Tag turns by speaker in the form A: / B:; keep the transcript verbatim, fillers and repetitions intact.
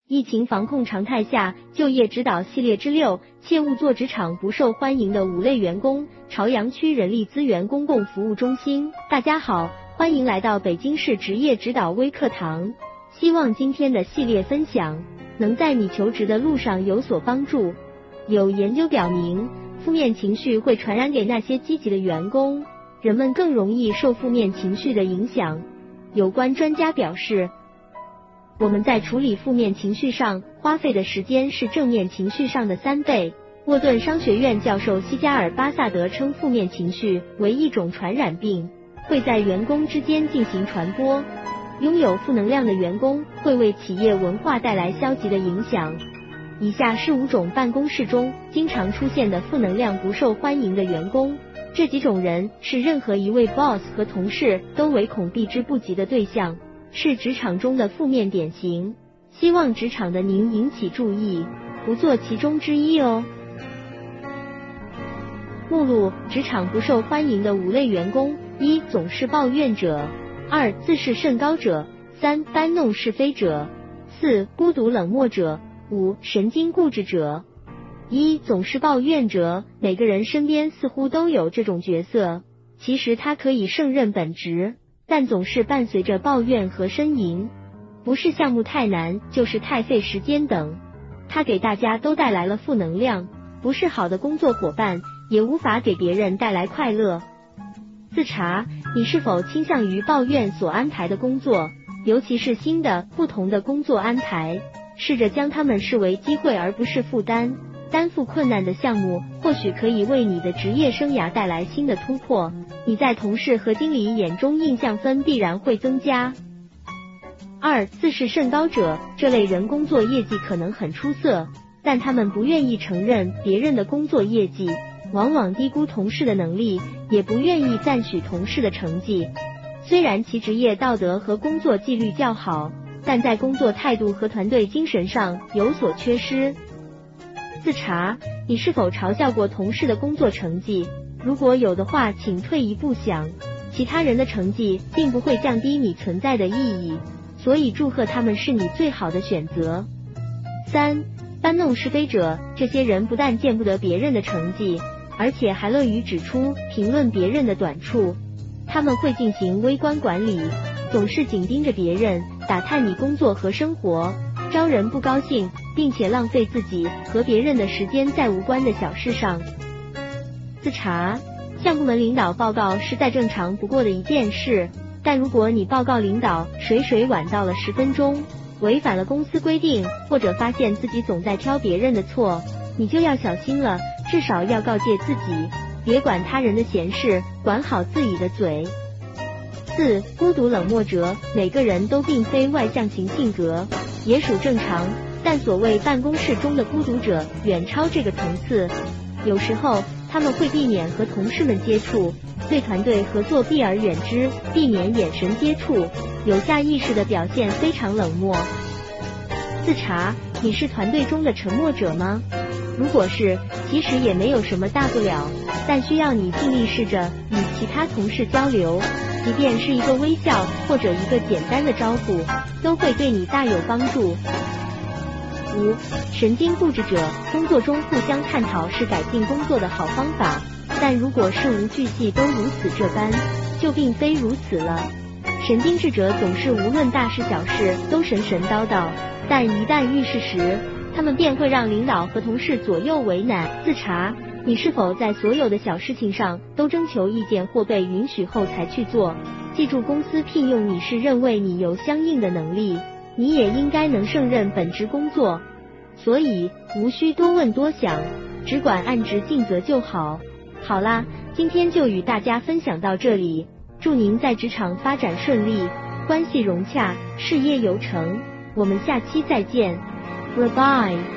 A: 疫情防控常态下，就业指导系列之六，切勿做职场不受欢迎的五类员工。朝阳区人力资源公共服务中心，大家好，欢迎来到北京市职业指导微课堂。希望今天的系列分享能在你求职的路上有所帮助。有研究表明，负面情绪会传染给那些积极的员工，人们更容易受负面情绪的影响。有关专家表示，我们在处理负面情绪上花费的时间是正面情绪上的三倍。沃顿商学院教授西加尔巴萨德称，负面情绪为一种传染病，会在员工之间进行传播。拥有负能量的员工会为企业文化带来消极的影响。以下是五种办公室中经常出现的负能量不受欢迎的员工。这几种人是任何一位 boss 和同事都唯恐避之不及的对象，是职场中的负面典型，希望职场的您引起注意，不做其中之一哦。目录：职场不受欢迎的五类员工：一、总是抱怨者；二、自视甚高者；三、搬弄是非者；四、孤独冷漠者；五、神经固执者。一、总是抱怨者，每个人身边似乎都有这种角色，其实他可以胜任本职，但总是伴随着抱怨和呻吟，不是项目太难，就是太费时间等。他给大家都带来了负能量，不是好的工作伙伴，也无法给别人带来快乐。自查，你是否倾向于抱怨所安排的工作，尤其是新的、不同的工作安排，试着将它们视为机会而不是负担。担负困难的项目或许可以为你的职业生涯带来新的突破，你在同事和经理眼中印象分必然会增加。二、自视甚高者，这类人工作业绩可能很出色，但他们不愿意承认别人的工作业绩，往往低估同事的能力，也不愿意赞许同事的成绩。虽然其职业道德和工作纪律较好，但在工作态度和团队精神上有所缺失。自查，你是否嘲笑过同事的工作成绩？如果有的话，请退一步想，其他人的成绩并不会降低你存在的意义，所以祝贺他们是你最好的选择。三、搬弄是非者，这些人不但见不得别人的成绩，而且还乐于指出、评论别人的短处。他们会进行微观管理，总是紧盯着别人，打探你工作和生活，招人不高兴，并且浪费自己和别人的时间在无关的小事上。自查，向部门领导报告是再正常不过的一件事，但如果你报告领导水水晚到了十分钟，违反了公司规定，或者发现自己总在挑别人的错，你就要小心了，至少要告诫自己，别管他人的闲事，管好自己的嘴。四、孤独冷漠者，每个人都并非外向型性格，也属正常，但所谓办公室中的孤独者远超这个层次。有时候他们会避免和同事们接触，对团队合作避而远之，避免眼神接触，有下意识的表现非常冷漠。自查，你是团队中的沉默者吗？如果是，其实也没有什么大不了，但需要你尽力试着与其他同事交流，即便是一个微笑或者一个简单的招呼，都会对你大有帮助。五、神经固执者，工作中互相探讨是改进工作的好方法，但如果事无巨细都如此这般，就并非如此了。神经质者总是无论大事小事都神神叨叨，但一旦遇事时，他们便会让领导和同事左右为难。自查，你是否在所有的小事情上都征求意见或被允许后才去做？记住，公司聘用你是认为你有相应的能力，你也应该能胜任本职工作，所以无需多问多想，只管按职尽责就好。好啦，今天就与大家分享到这里，祝您在职场发展顺利，关系融洽，事业有成。我们下期再见， Goodbye。